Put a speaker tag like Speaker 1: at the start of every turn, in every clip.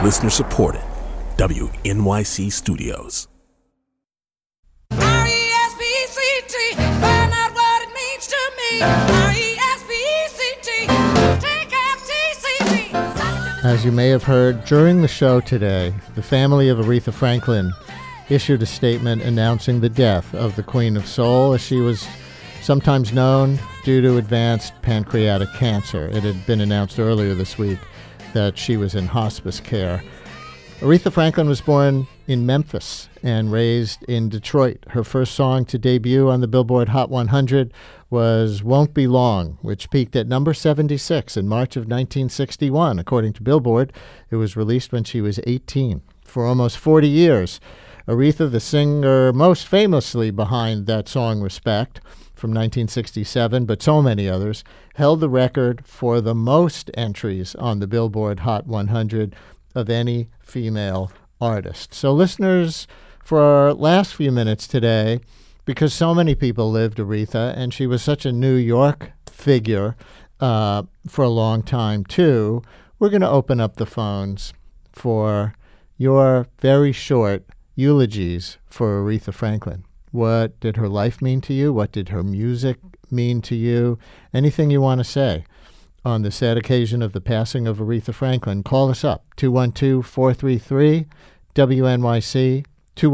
Speaker 1: Listener supported. WNYC Studios.
Speaker 2: R-E-S-P-E-C-T, find out what it means to me. R-E-S-P-E-C-T, take F-T-C-T.
Speaker 3: As you may have heard, during the show today, the family of Aretha Franklin issued a statement announcing the death of the Queen of Soul, as she was sometimes known, due to advanced pancreatic cancer. It had been announced earlier this week that she was in hospice care. Aretha Franklin was born in Memphis and raised in Detroit. Her first song to debut on the Billboard Hot 100 was Won't Be Long, which peaked at number 76 in March of 1961. According to Billboard, it was released when she was 18. For almost 40 years, Aretha, the singer most famously behind that song Respect from 1967, but so many others, held the record for the most entries on the Billboard Hot 100 of any female artist. So listeners, for our last few minutes today, because so many people lived Aretha, and she was such a New York figure for a long time too, we're going to open up the phones for your very short eulogies for Aretha Franklin. What did her life mean to you? What did her music mean to you? Anything you want to say on the sad occasion of the passing of Aretha Franklin, call us up, 212-433-WNYC,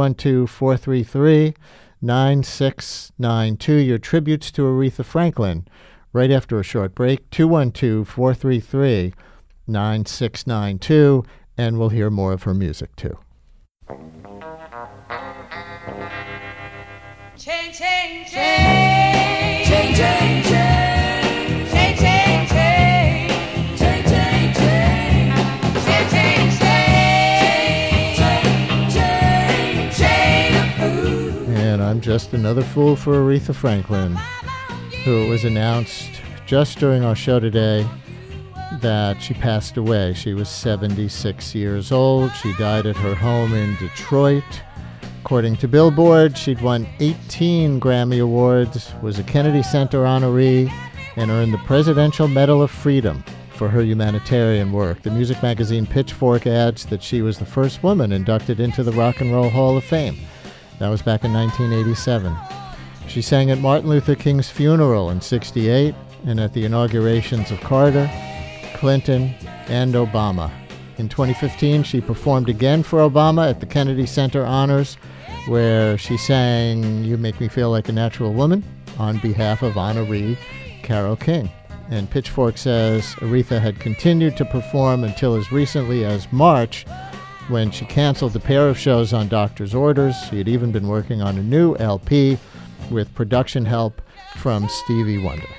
Speaker 3: 212-433-9692. Your tributes to Aretha Franklin right after a short break, 212-433-9692, and we'll hear more of her music too.
Speaker 2: Change, change, change, change, change, change, change, change, change, change, change, change, change, change.
Speaker 3: And I'm just another fool for Aretha Franklin, who it was announced just during our show today that she passed away. She was 76 years old. She died at her home in Detroit. According to Billboard, she'd won 18 Grammy Awards, was a Kennedy Center honoree, and earned the Presidential Medal of Freedom for her humanitarian work. The music magazine Pitchfork adds that she was the first woman inducted into the Rock and Roll Hall of Fame. That was back in 1987. She sang at Martin Luther King's funeral in '68 and at the inaugurations of Carter, Clinton, and Obama. In 2015, she performed again for Obama at the Kennedy Center Honors, where she sang You Make Me Feel Like a Natural Woman on behalf of honoree Carole King. And Pitchfork says Aretha had continued to perform until as recently as March, when she canceled a pair of shows on doctor's orders. She had even been working on a new LP with production help from Stevie Wonder.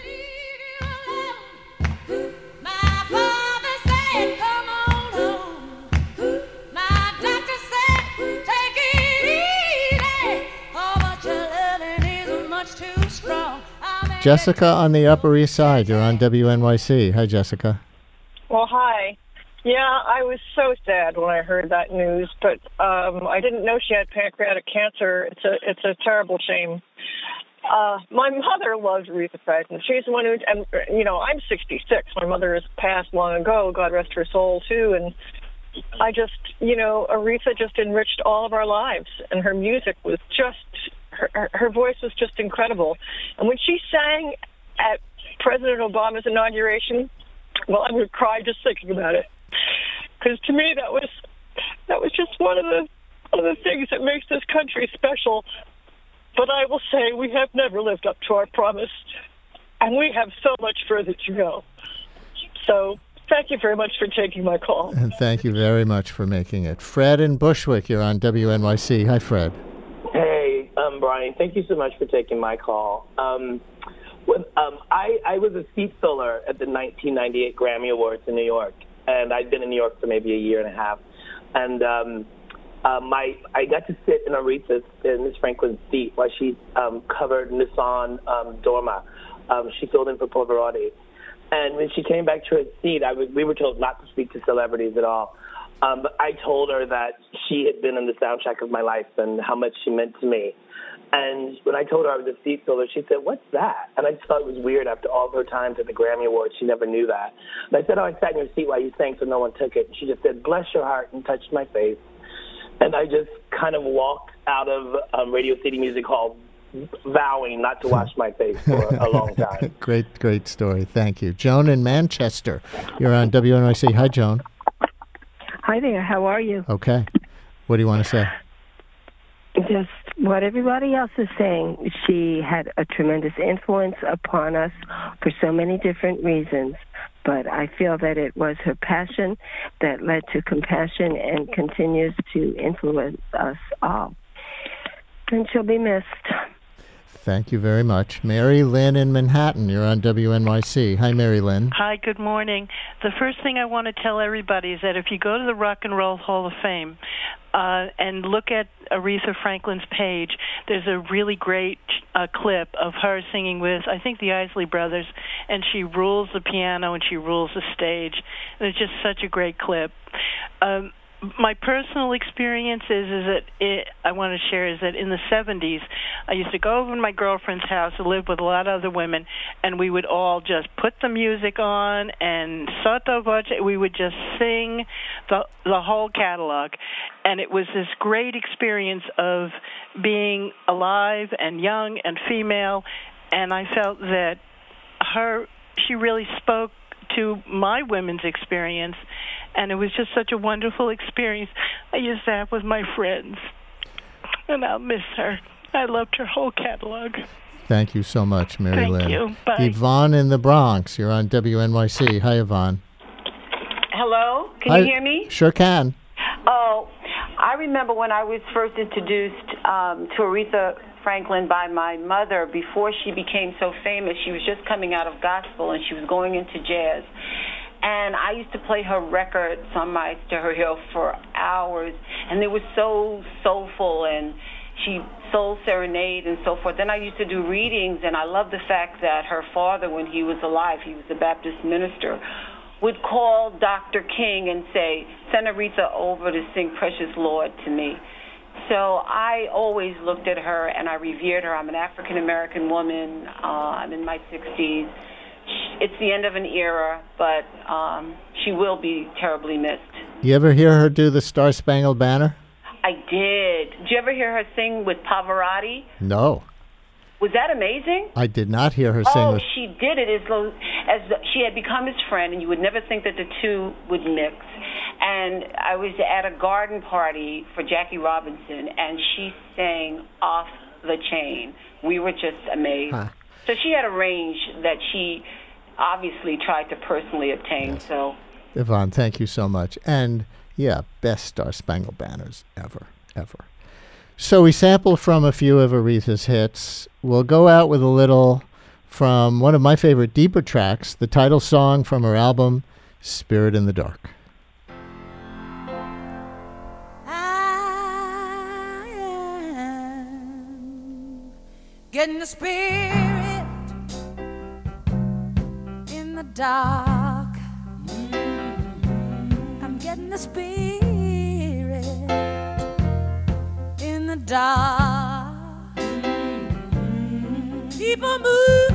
Speaker 3: Jessica on the Upper East Side. You're on WNYC. Hi, Jessica.
Speaker 4: Well, hi. Yeah, I was so sad when I heard that news, but I didn't know she had pancreatic cancer. It's a terrible shame. My mother loves Aretha Franklin. She's the one who, and I'm 66. My mother has passed long ago. God rest her soul too. And I just, Aretha just enriched all of our lives, and her music was just. Her voice was just incredible. And when she sang at President Obama's inauguration, well, I would cry just thinking about it. Because to me, that was just one of the things that makes this country special. But I will say we have never lived up to our promise, and we have so much further to go. So thank you very much for taking my call.
Speaker 3: And thank you very much for making it. Fred in Bushwick, you're on WNYC. Hi, Fred.
Speaker 5: Brian, thank you so much for taking my call. I was a seat filler at the 1998 Grammy Awards in New York, and I'd been in New York for maybe a year and a half. And I got to sit in Miss Franklin's seat while she covered Nissan Dorma. She filled in for Pavarotti. And when she came back to her seat, we were told not to speak to celebrities at all. But I told her that she had been in the soundtrack of my life and how much she meant to me. And when I told her I was a seat filler, she said, "What's that?" And I just thought it was weird after all of her times at the Grammy Awards. She never knew that. And I said, "Oh, I sat in your seat while you sang so no one took it." And she just said, "Bless your heart," and touched my face. And I just kind of walked out of Radio City Music Hall vowing not to wash my face for a long time.
Speaker 3: Great story. Thank you. Joan in Manchester. You're on WNYC. Hi, Joan.
Speaker 6: Hi there. How are you?
Speaker 3: Okay. What do you want to say?
Speaker 6: Just what everybody else is saying. She had a tremendous influence upon us for so many different reasons. But I feel that it was her passion that led to compassion and continues to influence us all. And she'll be missed.
Speaker 3: Thank you very much. Mary Lynn in Manhattan, you're on WNYC. Hi, Mary Lynn.
Speaker 7: Hi, good morning. The first thing I want to tell everybody is that if you go to the Rock and Roll Hall of Fame and look at Aretha Franklin's page, there's a really great clip of her singing with, I think, the Isley Brothers, and she rules the piano and she rules the stage. And it's just such a great clip. My personal experience I want to share is that in the 70s, I used to go over to my girlfriend's house who lived with a lot of other women, and we would all just put the music on and sotto voce. We would just sing the whole catalog, and it was this great experience of being alive and young and female, and I felt that she really spoke to my women's experience, and it was just such a wonderful experience I used to have with my friends. And I'll miss her. I loved her whole catalog.
Speaker 3: Thank you so much, Mary Lynn.
Speaker 7: Thank you. Bye.
Speaker 3: Yvonne in the Bronx. You're on WNYC. Hi, Yvonne.
Speaker 8: Hello? Can you hear me?
Speaker 3: Sure can.
Speaker 8: Oh, I remember when I was first introduced to Aretha Franklin by my mother before she became so famous. She was just coming out of gospel, and she was going into jazz. And I used to play her records on my stereo for hours, and they were so soulful, and she soul serenade and so forth. Then I used to do readings, and I love the fact that her father, when he was alive, he was a Baptist minister, would call Dr. King and say, "Send Aretha over to sing Precious Lord to me." So I always looked at her, and I revered her. I'm an African-American woman. I'm in my 60s. It's the end of an era, but she will be terribly missed.
Speaker 3: You ever hear her do the Star Spangled Banner?
Speaker 8: I did. Did you ever hear her sing with Pavarotti?
Speaker 3: No.
Speaker 8: Was that amazing?
Speaker 3: I did not hear her sing with...
Speaker 8: She did it as she had become his friend, and you would never think that the two would mix. And I was at a garden party for Jackie Robinson, and she sang Off the Chain. We were just amazed. Huh. So she had a range that she obviously tried to personally obtain. Yes. So,
Speaker 3: Yvonne, thank you so much. And, yeah, best Star Spangled Banners ever. So we sampled from a few of Aretha's hits. We'll go out with a little from one of my favorite deeper tracks, the title song from her album, Spirit in the Dark.
Speaker 2: I am getting the spirit in the dark. I'm getting the spirit in the dark. People move